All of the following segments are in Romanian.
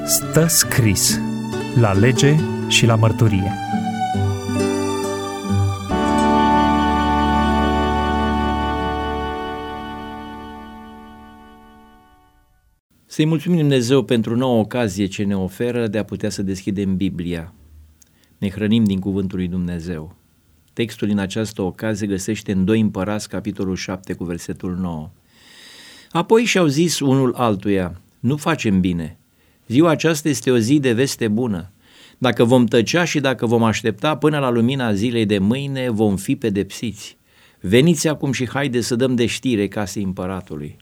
Stă scris la lege și la mărturie. Să-i mulțumim Dumnezeu pentru noua ocazie ce ne oferă de a putea să deschidem Biblia. Ne hrănim din cuvântul lui Dumnezeu. Textul din această ocazie găsește în 2 Împărați, capitolul 7, cu versetul 9. Apoi și-au zis unul altuia: nu facem bine. Ziua aceasta este o zi de veste bună. Dacă vom tăcea și dacă vom aștepta până la lumina zilei de mâine, vom fi pedepsiți. Veniți acum și haide să dăm de știre casei împăratului.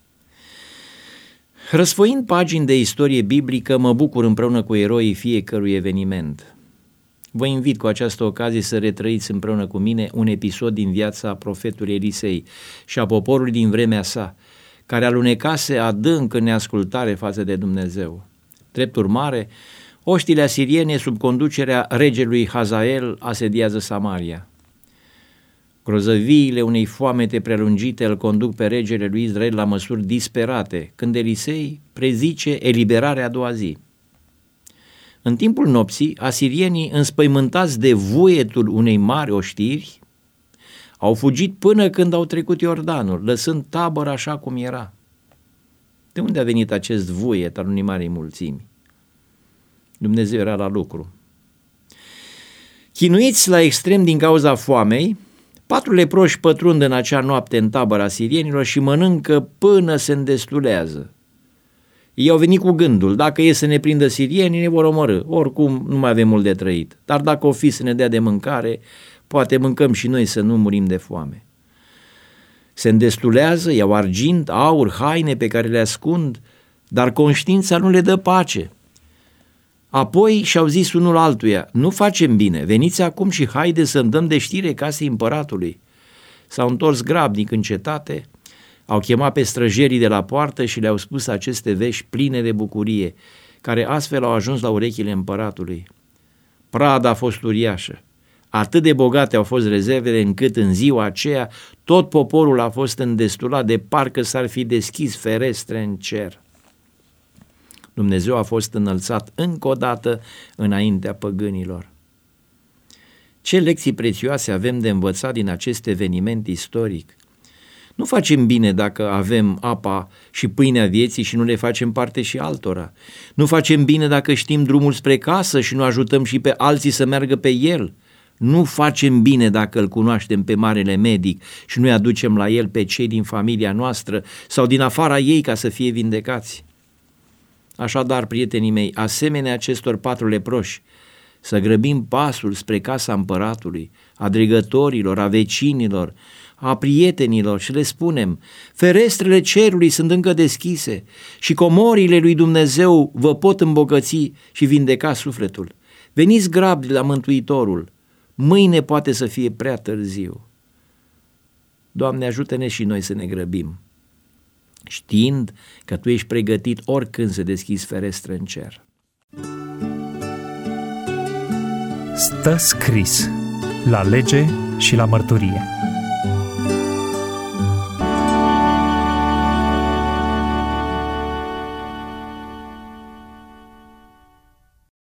Răsfoind pagini de istorie biblică, mă bucur împreună cu eroii fiecărui eveniment. Vă invit cu această ocazie să retrăiți împreună cu mine un episod din viața profetului Elisei și a poporului din vremea sa, care alunecase adânc în neascultare față de Dumnezeu. Drept urmare, oștile asiriene sub conducerea regelui Hazael asediază Samaria. Grozăviile unei foamete prelungite îl conduc pe regele lui Israel la măsuri disperate, când Elisei prezice eliberarea a doua zi. În timpul nopții, asirienii, înspăimântați de vuietul unei mari oștiri, au fugit până când au trecut Iordanul, lăsând tabăra așa cum era. De unde a venit acest vuiet al unei mari mulțimi? Dumnezeu era la lucru. Chinuiți la extrem din cauza foamei, 4 leproși pătrund în acea noapte în tabăra asirienilor și mănâncă până se îndestulează. Ei au venit cu gândul: dacă e să ne prindă sirienii, ne vor omorî, oricum nu mai avem mult de trăit, dar dacă o fi să ne dea de mâncare, poate mâncăm și noi să nu murim de foame. Se îndestulează, iau argint, aur, haine pe care le ascund, dar conștiința nu le dă pace. Apoi și-au zis unul altuia: nu facem bine, veniți acum și haide să-mi dăm de știre casei împăratului. S-au întors grabnic în cetate, au chemat pe străjerii de la poartă și le-au spus aceste vești pline de bucurie, care astfel au ajuns la urechile împăratului. Prada a fost uriașă. Atât de bogate au fost rezervele încât în ziua aceea tot poporul a fost îndestulat de parcă s-ar fi deschis ferestre în cer. Dumnezeu a fost înălțat încă o dată înaintea păgânilor. Ce lecții prețioase avem de învățat din acest eveniment istoric! Nu facem bine dacă avem apa și pâinea vieții și nu le facem parte și altora. Nu facem bine dacă știm drumul spre casă și nu ajutăm și pe alții să meargă pe el. Nu facem bine dacă îl cunoaștem pe marele medic și nu-i aducem la el pe cei din familia noastră sau din afara ei ca să fie vindecați. Așadar, prietenii mei, asemenea acestor 4 leproși, să grăbim pasul spre casa împăratului, a dregătorilor, a vecinilor, a prietenilor și le spunem: ferestrele cerului sunt încă deschise și comorile lui Dumnezeu vă pot îmbogăți și vindeca sufletul. Veniți grabni la Mântuitorul, mâine poate să fie prea târziu. Doamne, ajută-ne și noi să ne grăbim, știind că Tu ești pregătit oricând să deschizi ferestre în cer. Stă scris la lege și la mărturie.